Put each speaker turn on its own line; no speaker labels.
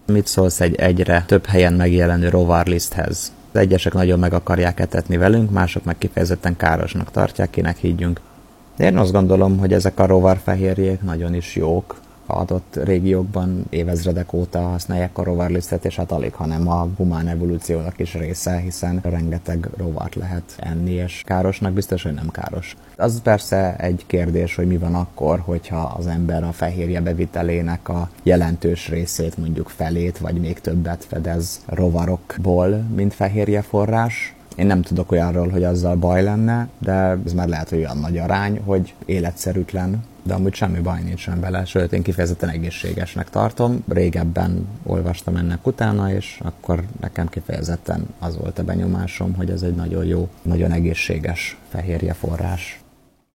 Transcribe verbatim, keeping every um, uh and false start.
Mit szólsz egy egyre több helyen megjelenő rovarliszthez? Az egyesek nagyon meg akarják etetni velünk, mások meg kifejezetten károsnak tartják, kinek higgyünk. Én azt gondolom, hogy ezek a rovarfehérjék nagyon is jók. Adott régiókban évezredek óta használják a rovarlisztet, és hát alig, hanem a humán evolúciónak is része, hiszen rengeteg rovart lehet enni, és károsnak biztos, hogy nem káros. Az persze egy kérdés, hogy mi van akkor, hogyha az ember a fehérje bevitelének a jelentős részét, mondjuk felét, vagy még többet fedez rovarokból, mint fehérje forrás. Én nem tudok olyanról, hogy azzal baj lenne, de ez már lehet, hogy olyan nagy arány, hogy életszerűtlen, de amúgy semmi baj nincsen vele, sőt, én kifejezetten egészségesnek tartom. Régebben olvastam ennek utána, és akkor nekem kifejezetten az volt a benyomásom, hogy ez egy nagyon jó, nagyon egészséges fehérjeforrás.